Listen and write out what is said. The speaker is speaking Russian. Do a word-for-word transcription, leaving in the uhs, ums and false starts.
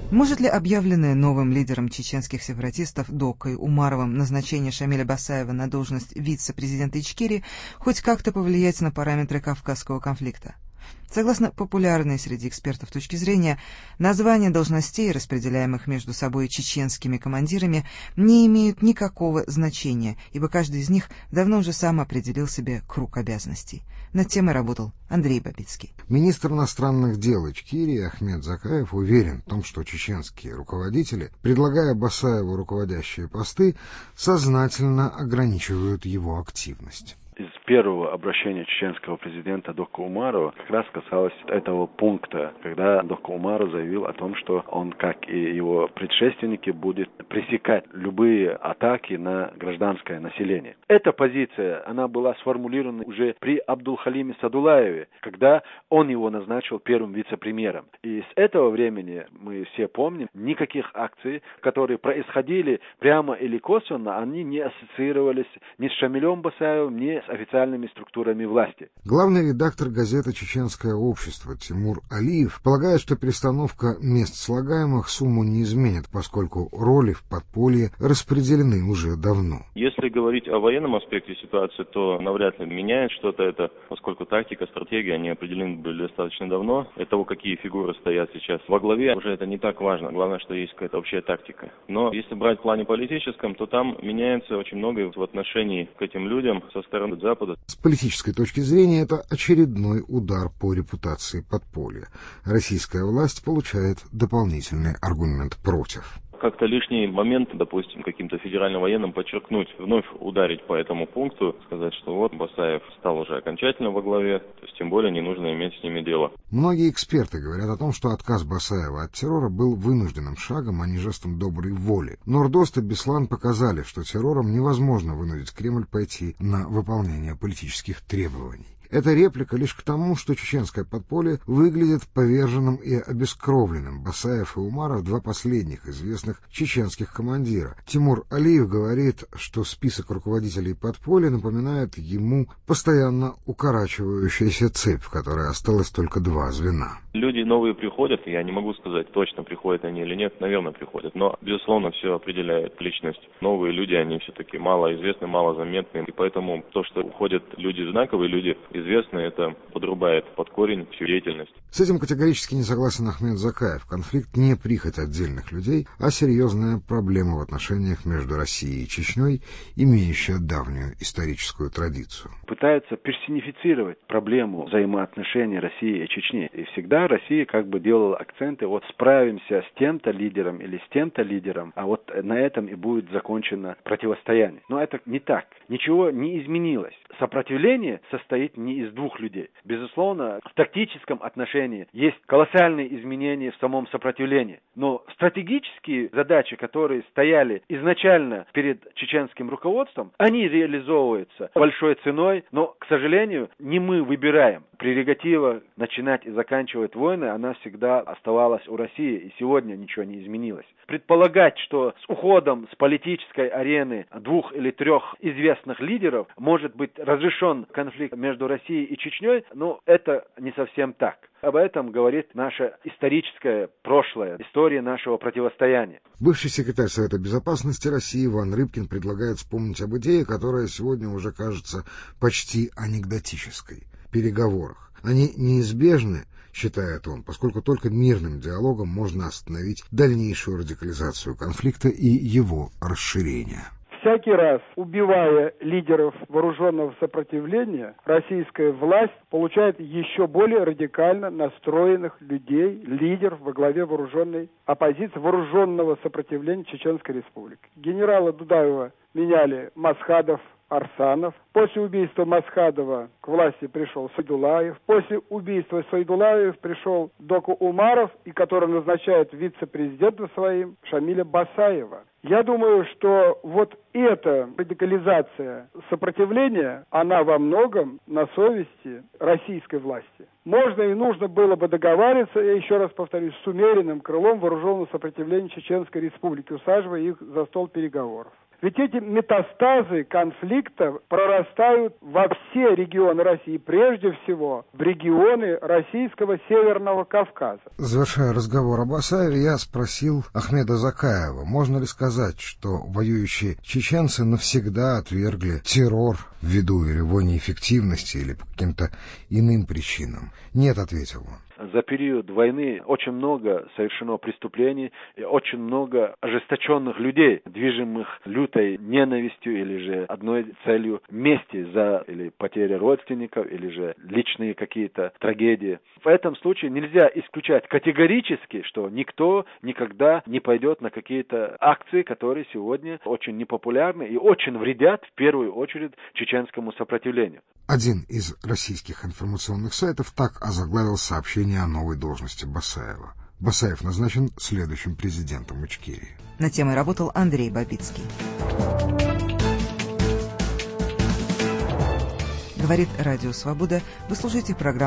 Может ли объявленное новым лидером чеченских сепаратистов Докой Умаровым назначение Шамиля Басаева на должность вице-президента Ичкерии хоть как-то повлиять на параметры кавказского конфликта? Согласно популярной среди экспертов точки зрения, названия должностей, распределяемых между собой чеченскими командирами, не имеют никакого значения, ибо каждый из них давно уже сам определил себе круг обязанностей. Над темой работал Андрей Бабицкий. Министр иностранных дел Ичкерии Ахмед Закаев уверен в том, что чеченские руководители, предлагая Басаеву руководящие посты, сознательно ограничивают его активность. Из первого обращения чеченского президента Дока Умарова как раз касалось этого пункта, когда Дока Умаров заявил о том, что он, как и его предшественники, будет пресекать любые атаки на гражданское население. Эта позиция, она была сформулирована уже при Абдулхалиме Садулаеве, когда он его назначил первым вице-премьером. И с этого времени, мы все помним, никаких акций, которые происходили прямо или косвенно, они не ассоциировались ни с Шамилем Басаевым, ни с официальными структурами власти. Главный редактор газеты «Чеченское общество» Тимур Алиев полагает, что перестановка мест слагаемых сумму не изменит, поскольку роли в подполье распределены уже давно. Если говорить о военном аспекте ситуации, то навряд ли меняет что-то это, поскольку тактика, стратегия, они определены были достаточно давно. И того, какие фигуры стоят сейчас во главе, уже это не так важно. Главное, что есть какая-то общая тактика. Но если брать в плане политическом, то там меняется очень многое в отношении к этим людям со стороны Запада. С политической точки зрения это очередной удар по репутации подполья. Российская власть получает дополнительный аргумент против. Как-то лишний момент, допустим, каким-то федеральным военным подчеркнуть, вновь ударить по этому пункту, сказать, что вот Басаев стал уже окончательно во главе, то есть тем более не нужно иметь с ними дело. Многие эксперты говорят о том, что отказ Басаева от террора был вынужденным шагом, а не жестом доброй воли. Нордост и Беслан показали, что террором невозможно вынудить Кремль пойти на выполнение политических требований. Эта реплика лишь к тому, что чеченское подполье выглядит поверженным и обескровленным. Басаев и Умаров — два последних известных чеченских командира. Тимур Алиев говорит, что список руководителей подполья напоминает ему постоянно укорачивающаяся цепь, в которой осталось только два звена. Люди новые приходят, я не могу сказать, точно приходят они или нет, наверное, приходят, но, безусловно, все определяет личность. Новые люди, они все-таки малоизвестны, малозаметны, и поэтому то, что уходят люди знаковые, люди известные, это подрубает под корень всю деятельность. С этим категорически не согласен Ахмед Закаев. Конфликт не прихоть отдельных людей, а серьезная проблема в отношениях между Россией и Чечней, имеющая давнюю историческую традицию. Пытаются персонифицировать проблему взаимоотношений России и Чечни. И всегда Россия как бы делала акценты, вот справимся с тем-то лидером или с тем-то лидером, а вот на этом и будет закончено противостояние. Но это не так. Ничего не изменилось. Сопротивление состоит не из двух людей. Безусловно, в тактическом отношении есть колоссальные изменения в самом сопротивлении. Но стратегические задачи, которые стояли изначально перед чеченским руководством, они реализовываются большой ценой, но, к сожалению, не мы выбираем. Прерогатива начинать и заканчивать войны, она всегда оставалась у России, и сегодня ничего не изменилось. Предполагать, что с уходом с политической арены двух или трех известных лидеров может быть разрешен конфликт между Россией и Чечней, ну, это не совсем так. Об этом говорит наше историческое прошлое, история нашего противостояния. Бывший секретарь Совета Безопасности России Иван Рыбкин предлагает вспомнить об идее, которая сегодня уже кажется почти анекдотической – переговорах. Они неизбежны, считает он, поскольку только мирным диалогом можно остановить дальнейшую радикализацию конфликта и его расширение. Всякий раз, убивая лидеров вооруженного сопротивления, российская власть получает еще более радикально настроенных людей, лидеров во главе вооруженной оппозиции, вооруженного сопротивления Чеченской Республики. Генерала Дудаева меняли Масхадов, Арсанов. После убийства Масхадова к власти пришел Сайдулаев. После убийства Сайдулаев пришел Дока Умаров, и который назначает вице-президентом своим Шамиля Басаева. Я думаю, что вот эта радикализация сопротивления, она во многом на совести российской власти. Можно и нужно было бы договариваться, я еще раз повторюсь, с умеренным крылом вооруженного сопротивления Чеченской Республики, усаживая их за стол переговоров. Ведь эти метастазы конфликта прорастают во все регионы России, прежде всего в регионы российского Северного Кавказа. Завершая разговор об Басаеве, я спросил Ахмеда Закаева, можно ли сказать, что воюющие чеченцы навсегда отвергли террор ввиду его неэффективности или по каким-то иным причинам. Нет, ответил он. За период войны очень много совершено преступлений и очень много ожесточенных людей, движимых лютой ненавистью или же одной целью мести за или потери родственников, или же личные какие-то трагедии. В этом случае нельзя исключать категорически, что никто никогда не пойдет на какие-то акции, которые сегодня очень непопулярны и очень вредят в первую очередь чеченскому сопротивлению. Один из российских информационных сайтов так озаглавил сообщение о новой должности Басаева. Басаев назначен следующим президентом Ичкерии. Над темой работал Андрей Бабицкий. Говорит Радио Свобода. Вы слушаете программу